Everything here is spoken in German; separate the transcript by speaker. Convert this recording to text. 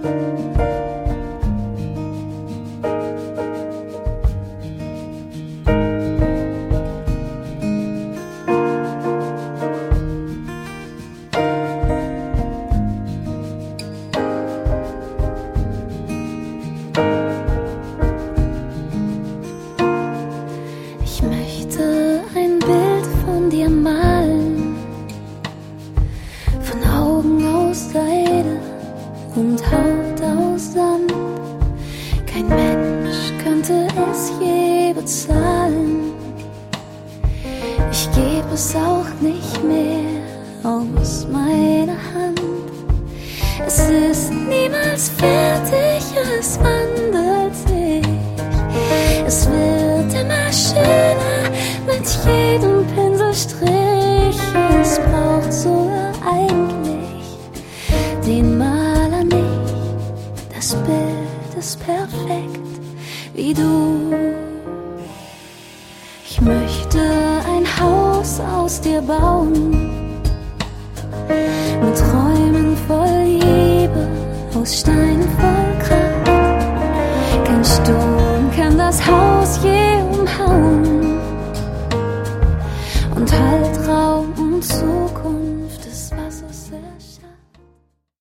Speaker 1: Ich möchte ein Bild von dir malen, von Augen aus Seide und Haut aus Sand. Kein Mensch könnte es je bezahlen. Ich gebe es auch nicht mehr aus meiner Hand. Es ist niemals fertig, es wandelt sich. Es wird immer schöner mit jedem Pinselstrich. Es braucht sogar eigentlich den Maler nicht. Das Bild ist perfekt wie du. Ich möchte ein Haus aus dir bauen,